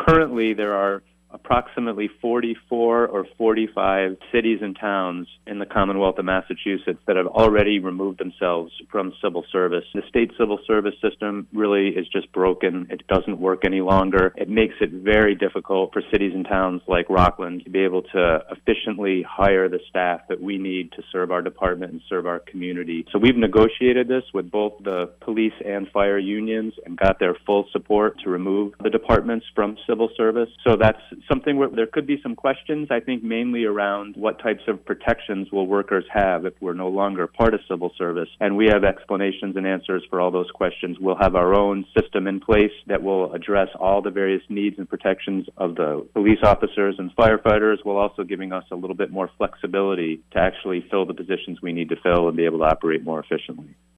currently there are approximately 44 or 45 cities and towns in the Commonwealth of Massachusetts that have already removed themselves from civil service. The state civil service system really is just broken. It doesn't work any longer. It makes it very difficult for cities and towns like Rockland to be able to efficiently hire the staff that we need to serve our department and serve our community. So we've negotiated this with both the police and fire unions and got their full support to remove the departments from civil service. So that's something where there could be some questions, I think mainly around what types of protections will workers have if we're no longer part of civil service. And we have explanations and answers for all those questions. We'll have our own system in place that will address all the various needs and protections of the police officers and firefighters, while also giving us a little bit more flexibility to actually fill the positions we need to fill and be able to operate more efficiently.